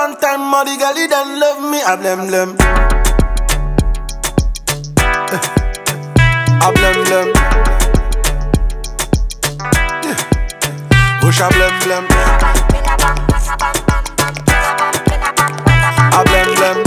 one time, all the girl don't love me. I blem blem. I blem blem. Push a blem blem. I blem blem.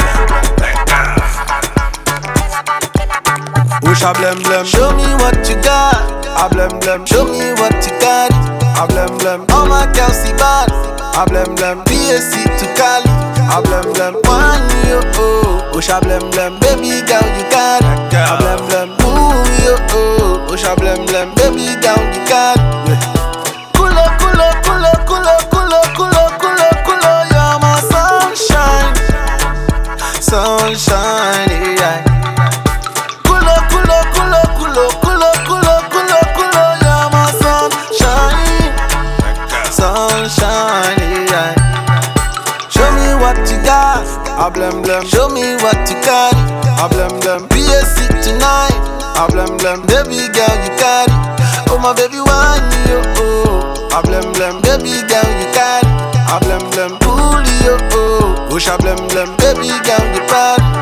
Push a blem blem. Show me what you got. I blem blem. Show me what you got. I blem blem. All my girls see bad. I blem blem. PSC to Cali. I blem blem. One yo oh. Push a blem blem. Baby girl you got it. I blem blem. Ooh yo oh. Push a blem blem. Baby girl you got it. Kulo kulo kulo kulo kulo kulo kulo kulo. You're my sunshine. Sunshine yeah. Kulo kulo kulo kulo kulo kulo kulo kulo. You're my sunshine. Sunshine yeah. Show me what you got. I blem blem. Show me what you got. I blem blem. PSC tonight. I blem blem. Baby girl you got it. Oh my baby one yo oh. I blem blem. Baby girl you got it. I blem blem. Pull yo oh. Push a blem blem. Baby girl you got it.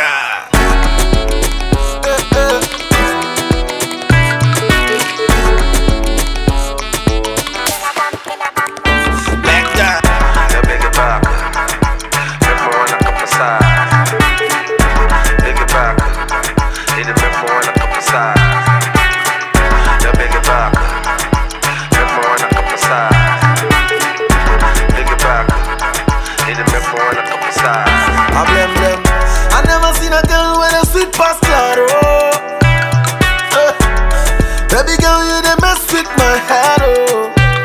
I blem blem. I never seen a girl with a sweet past claro. Baby girl, you the mess with my head, oh.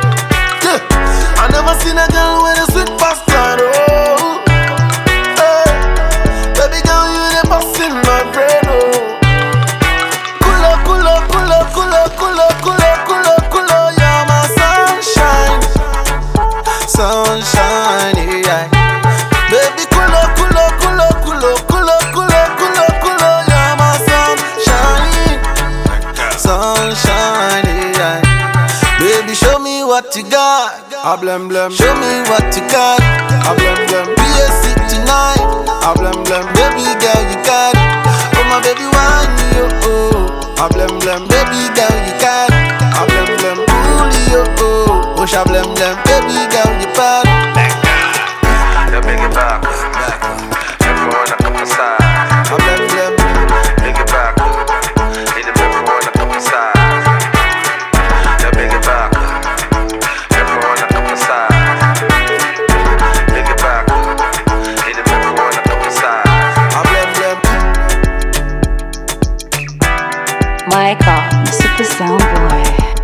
I never seen a girl with a sweet past claro. Baby girl, you the boss in my brain, oh. Kulo kulo kulo kulo kulo kulo kulo kulo. You're my sunshine, sunshine, yeah. Baby, kulo kulo kulo kulo kulo kulo kulo kulo. You're my sunshine, sunshine, yeah. Baby, show me what you got. I blem blem. Show me what you got. I blem blem. PSC tonight. I blem blem. Baby girl, you got it. Oh my baby, one yo oh. I blem blem. Baby girl, you got it. I blem blem. Pull yo oh. Push a blem blem. Baby girl, you got it. Yo bring it back. Everyone up the side. I blem blem. Bring it back. Need everyone up the side. Yo bring it back. Everyone up the side. Bring it back. Need everyone up the side. I blem blem. My God, the Super Sound Boy.